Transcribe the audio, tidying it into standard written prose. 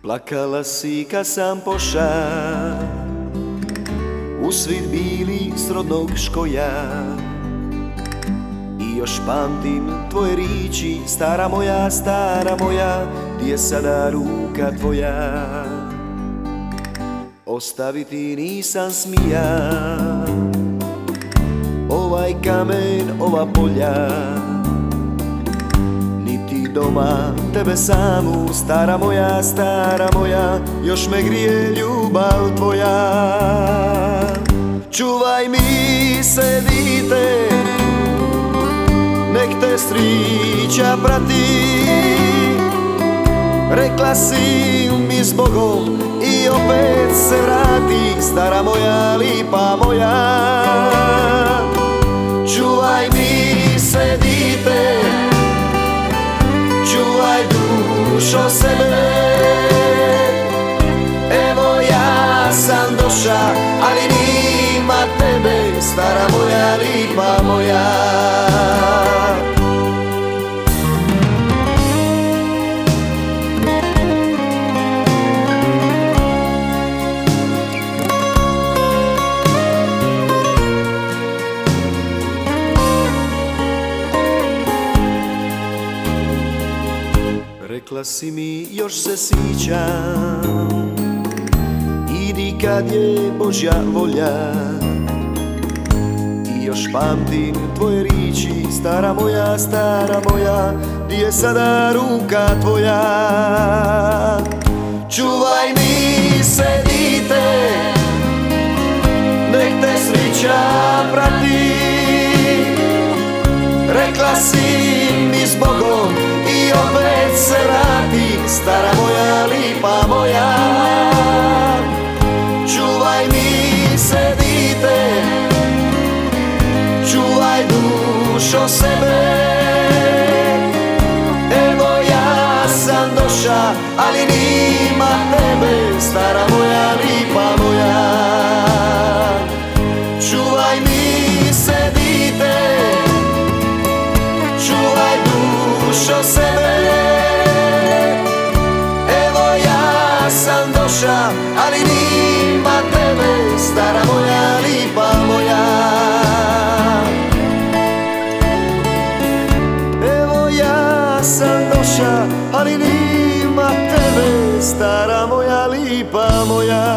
Plakala si kad sam poša u svit bili srodnog škoja. I još pamtim tvoje riči, stara moja, gdje je sada ruka tvoja? Ostaviti nisam smija ovaj kamen, ova polja, niti doma tebe samu. Stara moja, još me grije ljubav tvoja. Čuvaj mi se dite, nek te striča prati. Rekla si mi s Bogom i opet se vrati. Stara moja, lipa moja, čuvaj mi se dite, čuvaj dušo sebe. Evo ja sam doša, ali nima tebe. Stara moja, lipa moja. Rekla si mi, još se sjećam, idi kad je Božja volja. I još pamtim tvoje riči, stara moja, gdje je sada ruka tvoja? Čuvaj mi se dite, nek te sreća prati. Rekla si mi s Bogom i opet se vrati. Stara moja, lipa moja, čuvaj mi se dite, čuvaj dušo sebe. Evo ja sam doša, ali nima tebe. Stara moja, lipa moja, čuvaj mi se dite, čuvaj dušo sebe. Evo ja sam doša, ali nima tebe. Stara moja, lipa moja, evo ja sam doša, ali nima tebe. Stara moja, lipa moja.